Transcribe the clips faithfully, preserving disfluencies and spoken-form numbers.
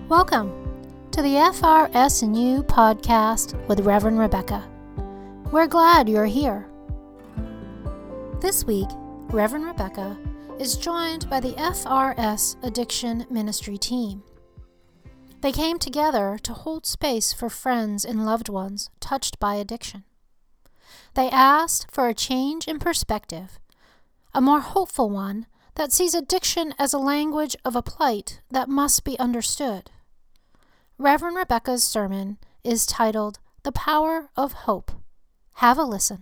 Welcome to the F R S and U podcast with Reverend Rebecca. We're glad you're here. This week, Reverend Rebecca is joined by the F R S Addiction Ministry team. They came together to hold space for friends and loved ones touched by addiction. They asked for a change in perspective, a more hopeful one that sees addiction as a language of a plight that must be understood. Reverend Rebecca's sermon is titled, The Power of Hope. Have a listen.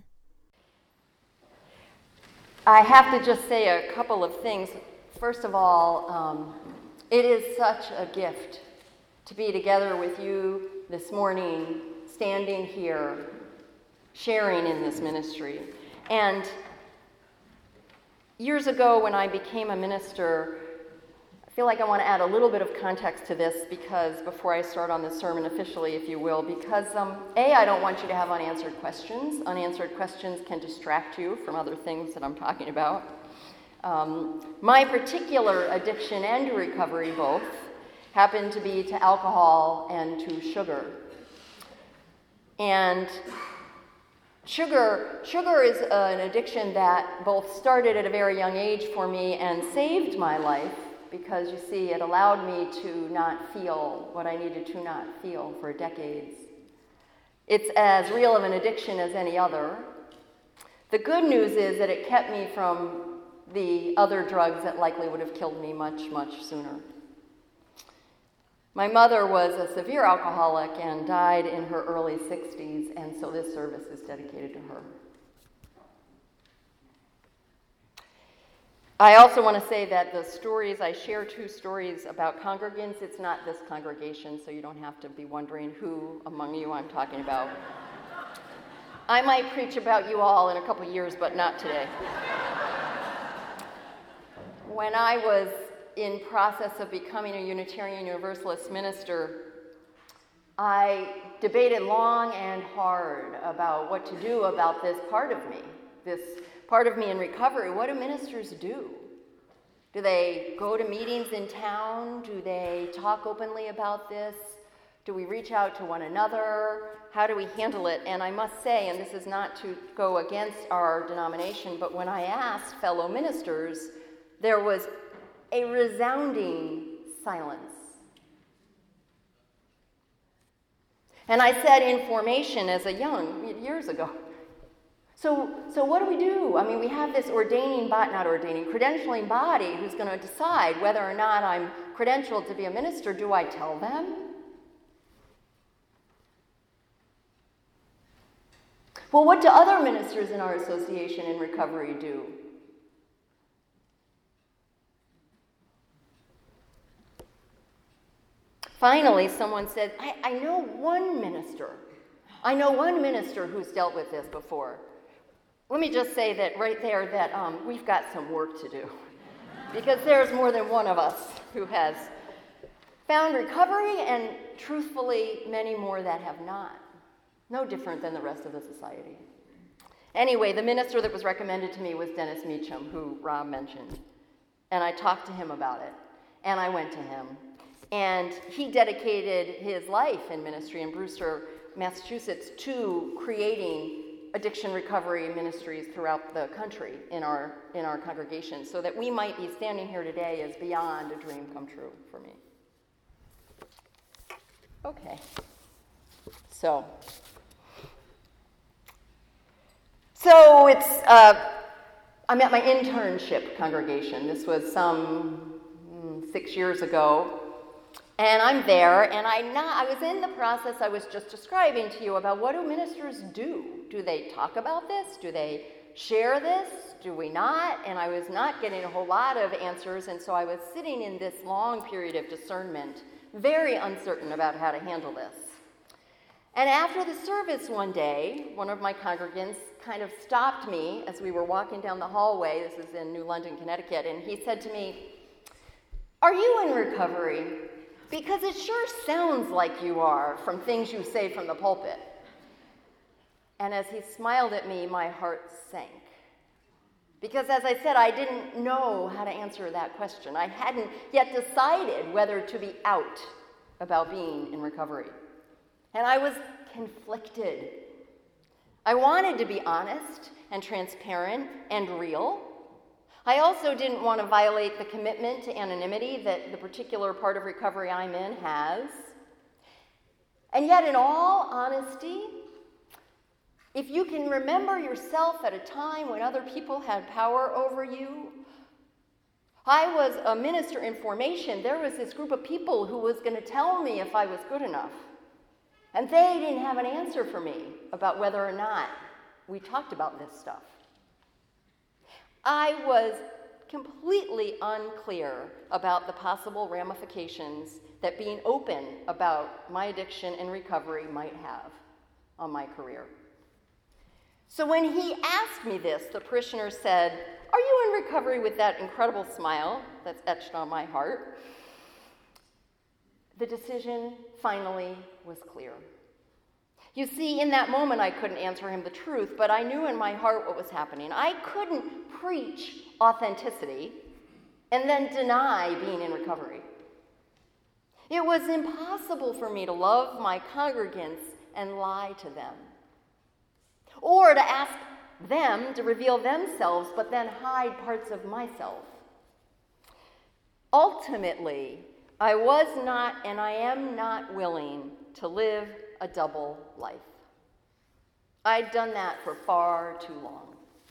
I have to just say a couple of things. First of all, um, it is such a gift to be together with you this morning, standing here, sharing in this ministry. And years ago when I became a minister, I feel like I want to add a little bit of context to this because before I start on the sermon officially, if you will, because um, A, I don't want you to have unanswered questions. Unanswered questions can distract you from other things that I'm talking about. Um, my particular addiction and recovery both happen to be to alcohol and to sugar. And Sugar, sugar is an addiction that both started at a very young age for me and saved my life because, you see, it allowed me to not feel what I needed to not feel for decades. It's as real of an addiction as any other. The good news is that it kept me from the other drugs that likely would have killed me much, much sooner. My mother was a severe alcoholic and died in her early sixties, and so this service is dedicated to her. I also want to say that the stories, I share two stories about congregants. It's not this congregation, so you don't have to be wondering who among you I'm talking about. I might preach about you all in a couple years, but not today. When I was in process of becoming a Unitarian Universalist minister, I debated long and hard about what to do about this part of me, this part of me in recovery. What do ministers do? Do they go to meetings in town? Do they talk openly about this? Do we reach out to one another? How do we handle it? And I must say, and this is not to go against our denomination, but when I asked fellow ministers, there was a resounding silence. And I said in formation as a young, years ago, so so what do we do? I mean, we have this ordaining, body, not ordaining, credentialing body who's going to decide whether or not I'm credentialed to be a minister. Do I tell them? Well, what do other ministers in our association in recovery do? Finally, someone said, I, I know one minister. I know one minister who's dealt with this before. Let me just say that right there that um, we've got some work to do because there's more than one of us who has found recovery and truthfully many more that have not. No different than the rest of the society. Anyway, the minister that was recommended to me was Dennis Meacham, who Rob mentioned. And I talked to him about it. And I went to him. And he dedicated his life in ministry in Brewster, Massachusetts, to creating addiction recovery ministries throughout the country in our in our congregation, so that we might be standing here today is beyond a dream come true for me. Okay. So, so it's uh, I'm at my internship congregation. This was some mm, six years ago. And I'm there, and I not, I was in the process I was just describing to you about what do ministers do? Do they talk about this? Do they share this? Do we not? And I was not getting a whole lot of answers, and so I was sitting in this long period of discernment, very uncertain about how to handle this. And after the service one day, one of my congregants kind of stopped me as we were walking down the hallway. This is in New London, Connecticut, and he said to me, "Are you in recovery? Because it sure sounds like you are from things you say from the pulpit." And as he smiled at me, my heart sank. Because as I said, I didn't know how to answer that question. I hadn't yet decided whether to be out about being in recovery. And I was conflicted. I wanted to be honest and transparent and real. I also didn't want to violate the commitment to anonymity that the particular part of recovery I'm in has. And yet, in all honesty, if you can remember yourself at a time when other people had power over you, I was a minister in formation. There was this group of people who was going to tell me if I was good enough. And they didn't have an answer for me about whether or not we talked about this stuff. I was completely unclear about the possible ramifications that being open about my addiction and recovery might have on my career. So when he asked me this, the parishioner said, "Are you in recovery?" with that incredible smile that's etched on my heart. The decision finally was clear. You see, in that moment, I couldn't answer him the truth, but I knew in my heart what was happening. I couldn't preach authenticity and then deny being in recovery. It was impossible for me to love my congregants and lie to them, or to ask them to reveal themselves but then hide parts of myself. Ultimately, I was not and I am not willing to live a double life. I'd done that for far too long.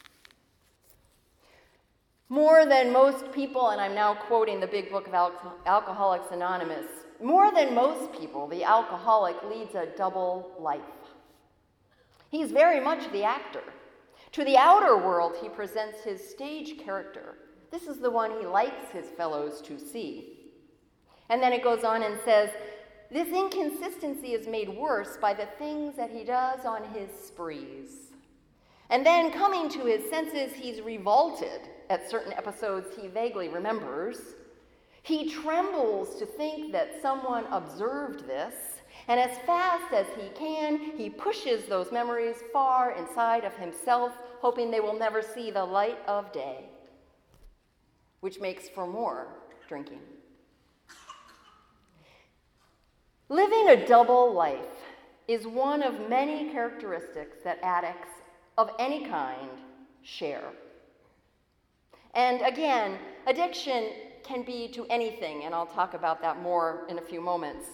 More than most people, and I'm now quoting the big book of Al- Alcoholics Anonymous, more than most people, the alcoholic leads a double life. He's very much the actor. To the outer world, he presents his stage character. This is the one he likes his fellows to see. And then it goes on and says, this inconsistency is made worse by the things that he does on his sprees. And then coming to his senses, he's revolted at certain episodes he vaguely remembers. He trembles to think that someone observed this, and as fast as he can, he pushes those memories far inside of himself, hoping they will never see the light of day, which makes for more drinking. Living a double life is one of many characteristics that addicts of any kind share. And again, addiction can be to anything, and I'll talk about that more in a few moments.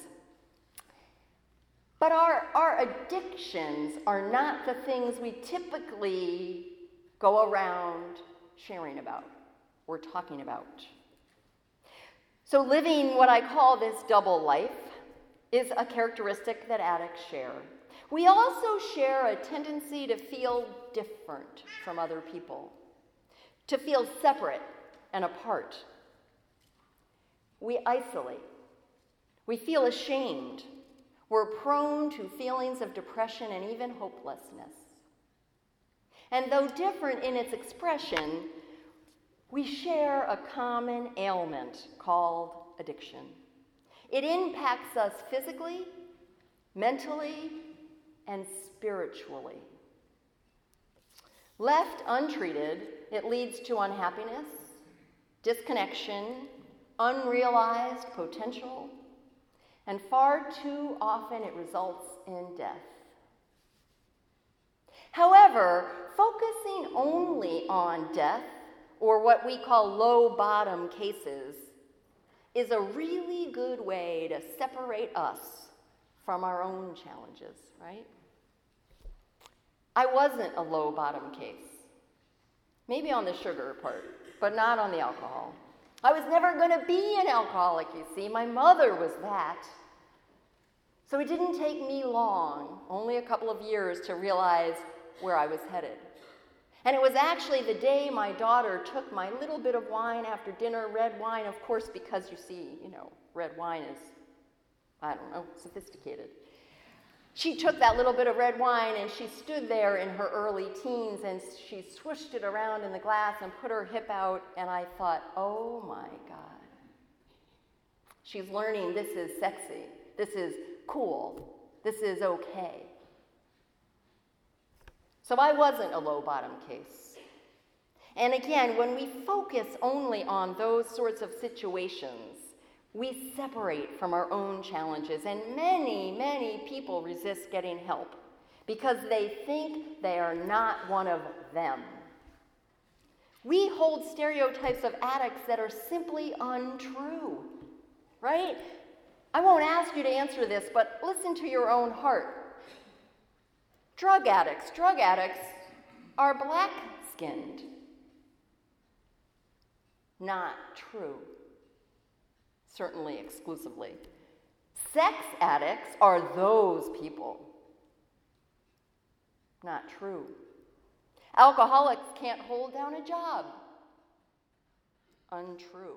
But our, our addictions are not the things we typically go around sharing about or talking about. So living what I call this double life is a characteristic that addicts share. We also share a tendency to feel different from other people, to feel separate and apart. We isolate. We feel ashamed. We're prone to feelings of depression and even hopelessness. And though different in its expression, we share a common ailment called addiction. It impacts us physically, mentally, and spiritually. Left untreated, it leads to unhappiness, disconnection, unrealized potential, and far too often it results in death. However, focusing only on death, or what we call low bottom cases, is a really good way to separate us from our own challenges, right? I wasn't a low bottom case. Maybe on the sugar part, but not on the alcohol. I was never going to be an alcoholic, you see. My mother was that. So it didn't take me long, only a couple of years, to realize where I was headed. And it was actually the day my daughter took my little bit of wine after dinner, red wine, of course, because you see, you know, red wine is, I don't know, sophisticated. She took that little bit of red wine and she stood there in her early teens and she swished it around in the glass and put her hip out, and I thought, oh my God. She's learning this is sexy, this is cool, this is okay. So I wasn't a low bottom case. And again, when we focus only on those sorts of situations, We separate from our own challenges, and many, many people resist getting help because they think they are not one of them. We hold stereotypes of addicts that are simply untrue, right? I won't ask you to answer this, but listen to your own heart. Drug addicts, drug addicts are black-skinned. Not true. Certainly exclusively. Sex addicts are those people. Not true. Alcoholics can't hold down a job. Untrue.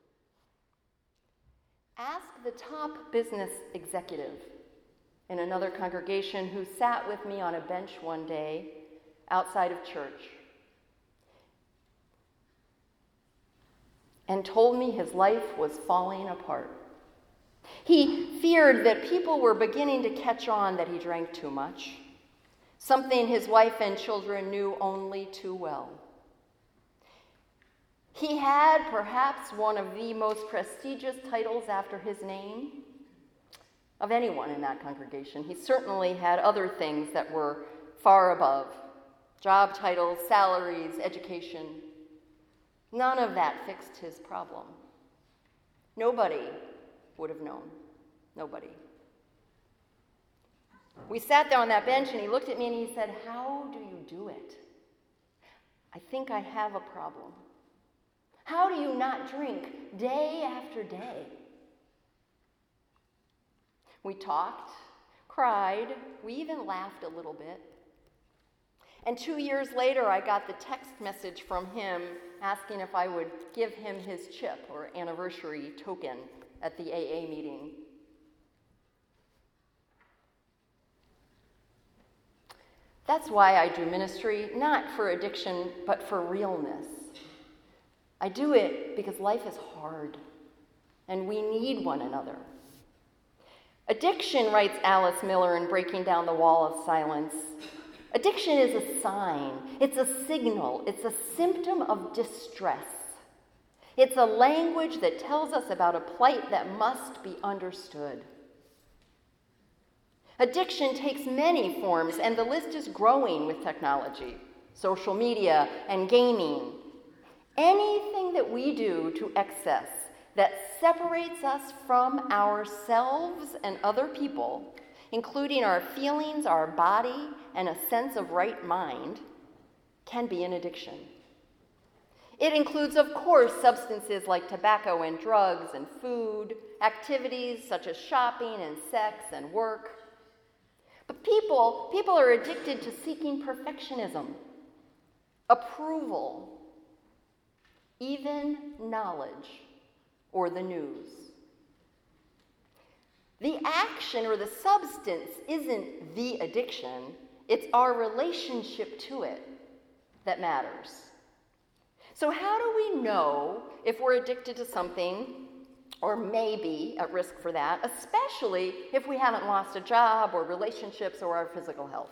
Ask the top business executive in another congregation who sat with me on a bench one day outside of church and told me his life was falling apart. He feared that people were beginning to catch on that he drank too much, something his wife and children knew only too well. He had perhaps one of the most prestigious titles after his name of anyone in that congregation. He certainly had other things that were far above: job titles, salaries, education. None of that fixed his problem. Nobody would have known. Nobody. We sat there on that bench and he looked at me and he said, "How do you do it? I think I have a problem. How do you not drink day after day?" We talked, cried, we even laughed a little bit. And two years later, I got the text message from him asking if I would give him his chip or anniversary token at the A A meeting. That's why I do ministry, not for addiction, but for realness. I do it because life is hard, and we need one another. Addiction, writes Alice Miller in Breaking Down the Wall of Silence, addiction is a sign, it's a signal, it's a symptom of distress. It's a language that tells us about a plight that must be understood. Addiction takes many forms, and the list is growing with technology, social media, and gaming. Anything that we do to excess that separates us from ourselves and other people, including our feelings, our body, and a sense of right mind, can be an addiction. It includes, of course, substances like tobacco and drugs and food, activities such as shopping and sex and work. But people, people are addicted to seeking perfectionism, approval, even knowledge, or the news. The action or the substance isn't the addiction, it's our relationship to it that matters. So how do we know if we're addicted to something, or maybe at risk for that, especially if we haven't lost a job or relationships or our physical health?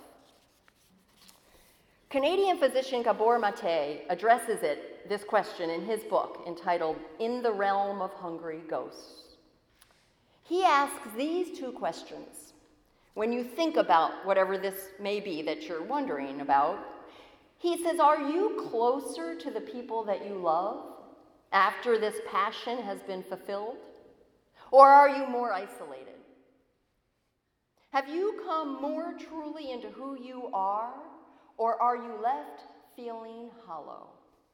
Canadian physician Gabor Mate addresses it, this question, in his book entitled In the Realm of Hungry Ghosts. He asks these two questions. When you think about whatever this may be that you're wondering about, he says, are you closer to the people that you love after this passion has been fulfilled? Or are you more isolated? Have you come more truly into who you are? Or are you left feeling hollow?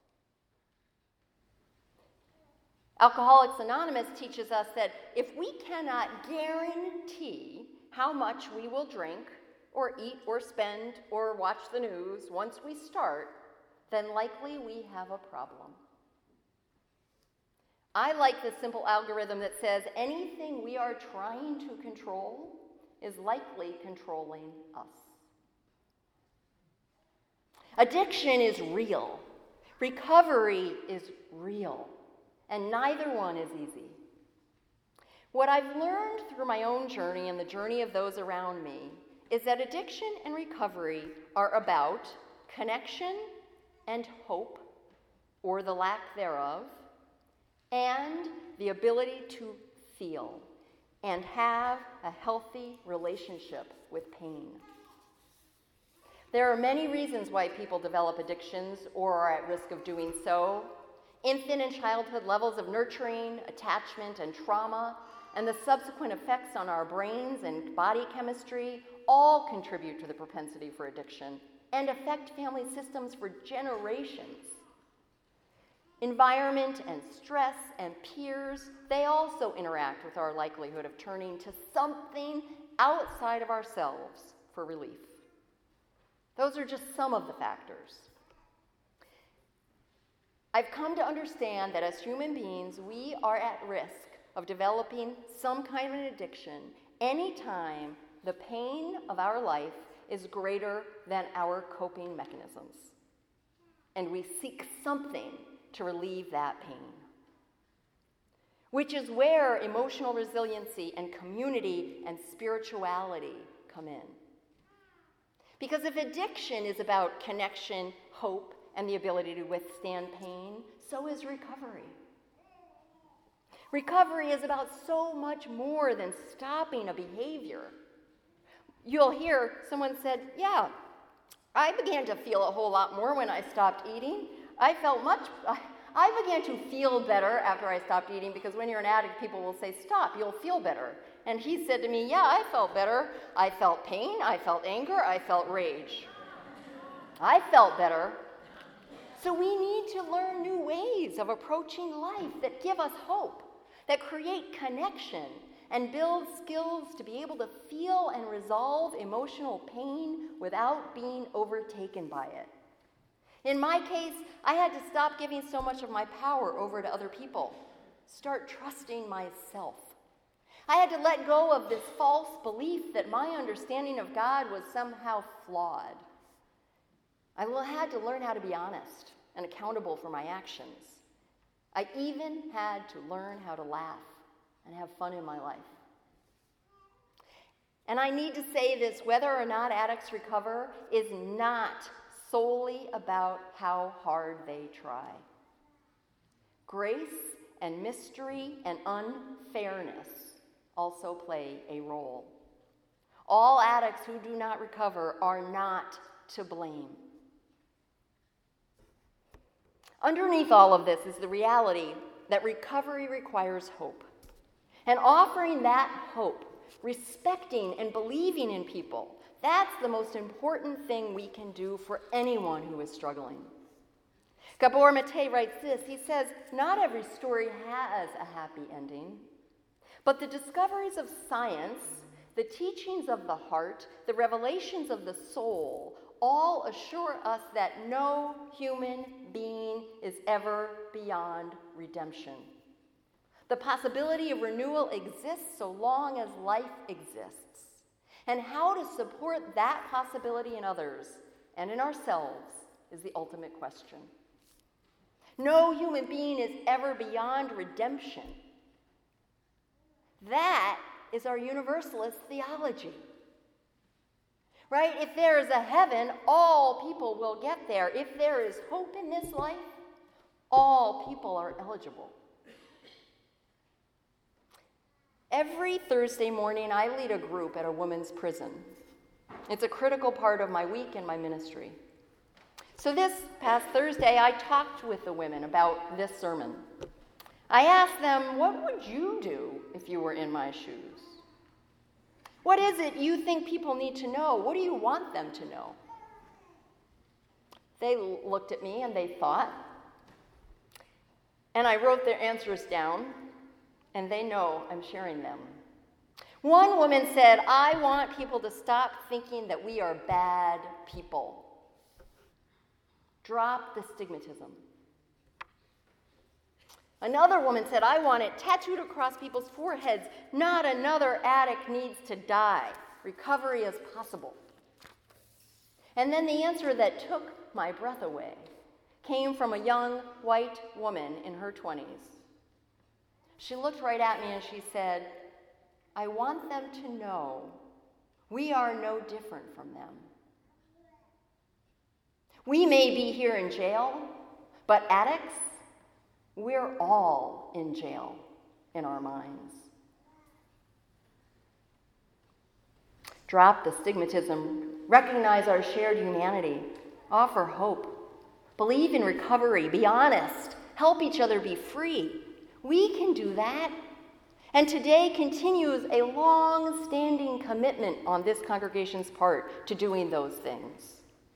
Alcoholics Anonymous teaches us that if we cannot guarantee how much we will drink or eat or spend or watch the news once we start, then likely we have a problem. I like the simple algorithm that says anything we are trying to control is likely controlling us. Addiction is real. Recovery is real. And neither one is easy. What I've learned through my own journey and the journey of those around me is that addiction and recovery are about connection and hope, or the lack thereof, and the ability to feel, and have a healthy relationship with pain. There are many reasons why people develop addictions or are at risk of doing so. Infant and childhood levels of nurturing, attachment, and trauma, and the subsequent effects on our brains and body chemistry all contribute to the propensity for addiction and affect family systems for generations. Environment and stress and peers, they also interact with our likelihood of turning to something outside of ourselves for relief. Those are just some of the factors. I've come to understand that as human beings, we are at risk of developing some kind of an addiction anytime the pain of our life is greater than our coping mechanisms, and we seek something to relieve that pain, which is where emotional resiliency and community and spirituality come in. Because if addiction is about connection, hope, and the ability to withstand pain, so is recovery. Recovery is about so much more than stopping a behavior. You'll hear someone said, yeah, I began to feel a whole lot more when I stopped eating. I felt much, I began to feel better after I stopped eating, because when you're an addict, people will say, stop, you'll feel better. And he said to me, yeah, I felt better. I felt pain, I felt anger, I felt rage. I felt better. So we need to learn new ways of approaching life that give us hope, that create connection, and build skills to be able to feel and resolve emotional pain without being overtaken by it. In my case, I had to stop giving so much of my power over to other people, start trusting myself. I had to let go of this false belief that my understanding of God was somehow flawed. I had to learn how to be honest and accountable for my actions. I even had to learn how to laugh and have fun in my life. And I need to say this, whether or not addicts recover is not solely about how hard they try. Grace and mystery and unfairness also play a role. All addicts who do not recover are not to blame. Underneath all of this is the reality that recovery requires hope. And offering that hope, respecting and believing in people, that's the most important thing we can do for anyone who is struggling. Gabor Mate writes this, he says, not every story has a happy ending, but the discoveries of science, the teachings of the heart, the revelations of the soul, all assure us that no human being is ever beyond redemption. The possibility of renewal exists so long as life exists. And how to support that possibility in others and in ourselves is the ultimate question. No human being is ever beyond redemption. That is our universalist theology. Right? If there is a heaven, all people will get there. If there is hope in this life, all people are eligible. Every Thursday morning, I lead a group at a women's prison. It's a critical part of my week and my ministry. So this past Thursday, I talked with the women about this sermon. I asked them, what would you do if you were in my shoes? What is it you think people need to know? What do you want them to know? They looked at me and they thought, and I wrote their answers down, and they know I'm sharing them. One woman said, I want people to stop thinking that we are bad people. Drop the stigmatism. Another woman said, I want it tattooed across people's foreheads. Not another addict needs to die. Recovery is possible. And then the answer that took my breath away came from a young white woman in her twenties. She looked right at me and she said, I want them to know we are no different from them. We may be here in jail, but addicts, we're all in jail in our minds. Drop the stigmatism. Recognize our shared humanity. Offer hope. Believe in recovery. Be honest. Help each other be free. We can do that. And today continues a long-standing commitment on this congregation's part to doing those things.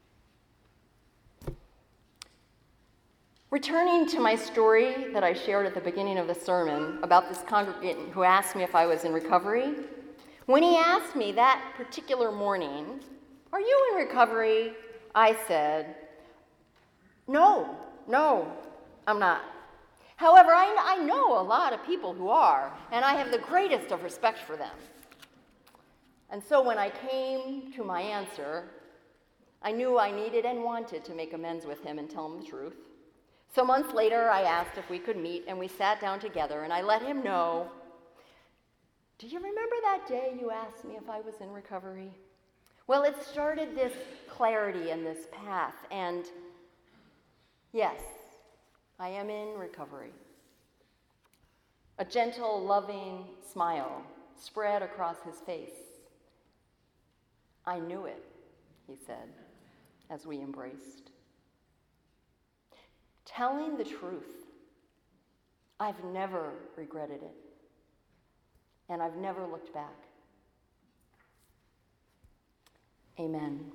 Returning to my story that I shared at the beginning of the sermon about this congregant who asked me if I was in recovery, when he asked me that particular morning, "Are you in recovery?" I said, "No, no, I'm not." However, I, I know a lot of people who are, and I have the greatest of respect for them. And so when I came to my answer, I knew I needed and wanted to make amends with him and tell him the truth. So months later, I asked if we could meet, and we sat down together, and I let him know, "Do you remember that day you asked me if I was in recovery?" Well, it started this clarity and this path, and yes, I am in recovery. A gentle, loving smile spread across his face. "I knew it," he said, as we embraced. Telling the truth, I've never regretted it, and I've never looked back. Amen.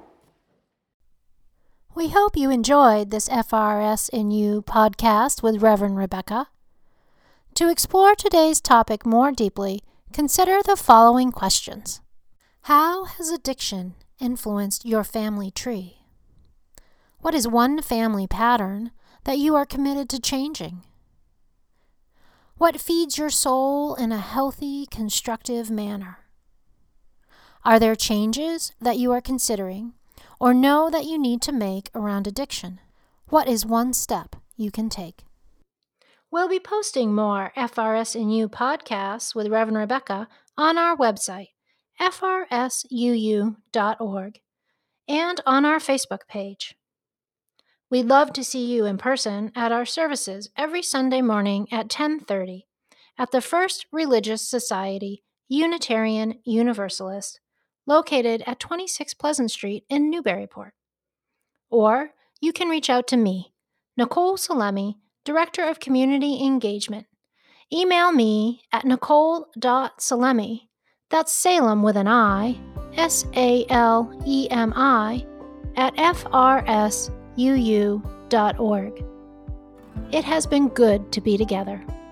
We hope you enjoyed this F R S in You podcast with Reverend Rebecca. To explore today's topic more deeply, consider the following questions. How has addiction influenced your family tree? What is one family pattern that you are committed to changing? What feeds your soul in a healthy, constructive manner? Are there changes that you are considering or know that you need to make around addiction? What is one step you can take? We'll be posting more F R S in You podcasts with Reverend Rebecca on our website, F R S U U dot org, and on our Facebook page. We'd love to see you in person at our services every Sunday morning at ten thirty at the First Religious Society Unitarian Universalist, located at twenty-six Pleasant Street in Newburyport. Or you can reach out to me, Nicole Salemi, Director of Community Engagement. Email me at nicole dot salemi, that's Salem with an I, S A L E M I, at F R S U U dot org. It has been good to be together.